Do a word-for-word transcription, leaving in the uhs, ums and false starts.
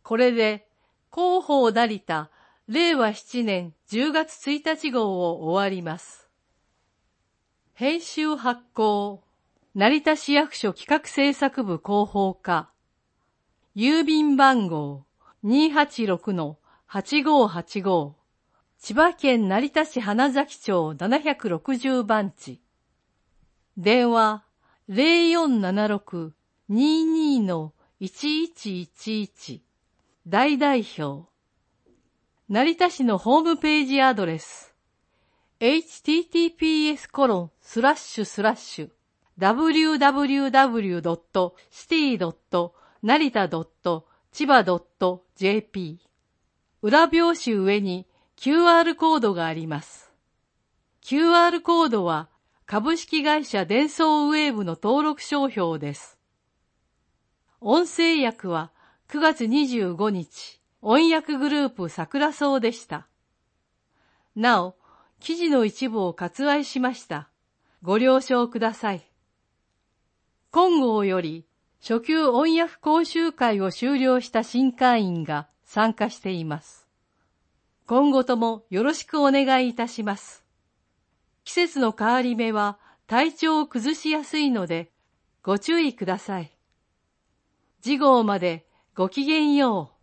これで、広報成田、れいわななねんじゅうがつついたち号を終わります。編集発行、成田市役所企画制作部広報課、郵便番号 にーはちろくのはちごーはちごー、千葉県成田市花崎町ななひゃくろくじゅうばんち、電話 ゼロよんななろく にーにーのいちいちいちいち、大代表、成田市のホームページアドレス、エイチティーティーピーエスコロンスラッシュスラッシュダブリューダブリューダブリュードットシティドットなりたドットちばドットジェーピー。裏表紙上に キューアール コードがあります。キューアール コードは株式会社デンソーウェーブの登録商標です。音声訳はくがつにじゅうごにち、音訳グループ桜草でした。なお、記事の一部を割愛しました。ご了承ください。今号より初級音訳講習会を修了した新会員が参加しています。今後ともよろしくお願いいたします。季節の変わり目は体調を崩しやすいのでご注意ください。次号までごきげんよう。